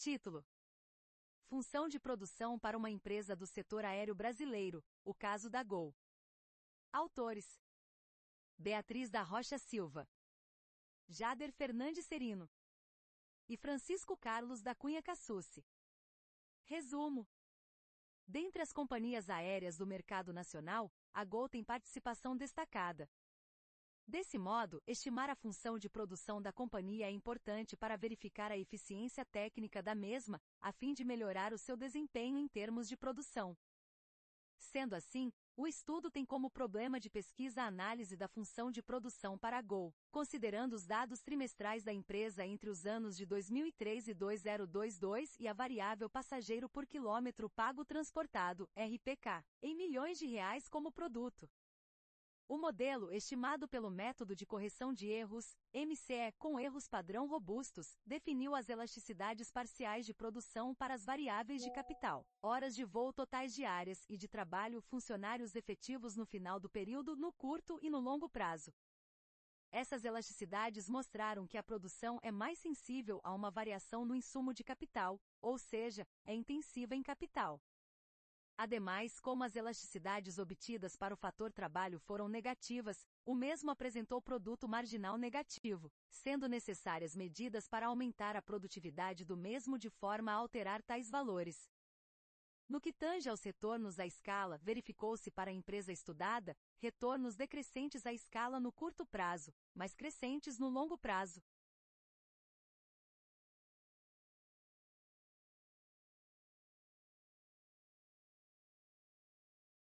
Título: Função de produção para uma empresa do setor aéreo brasileiro, o caso da Gol. Autores: Beatriz da Rocha Silva, Jader Fernandes Serino e Francisco Carlos da Cunha Cassucci. Resumo: dentre as companhias aéreas do mercado nacional, a Gol tem participação destacada. Desse modo, estimar a função de produção da companhia é importante para verificar a eficiência técnica da mesma, a fim de melhorar o seu desempenho em termos de produção. Sendo assim, o estudo tem como problema de pesquisa a análise da função de produção para a Gol, considerando os dados trimestrais da empresa entre os anos de 2003 e 2022 e a variável passageiro por quilômetro pago transportado, RPK, em milhões de reais como produto. O modelo estimado pelo método de correção de erros, MCE com erros padrão robustos, definiu as elasticidades parciais de produção para as variáveis de capital, horas de voo totais diárias e de trabalho funcionários efetivos no final do período no curto e no longo prazo. Essas elasticidades mostraram que a produção é mais sensível a uma variação no insumo de capital, ou seja, é intensiva em capital. Ademais, como as elasticidades obtidas para o fator trabalho foram negativas, o mesmo apresentou produto marginal negativo, sendo necessárias medidas para aumentar a produtividade do mesmo de forma a alterar tais valores. No que tange aos retornos à escala, verificou-se para a empresa estudada, retornos decrescentes à escala no curto prazo, mas crescentes no longo prazo.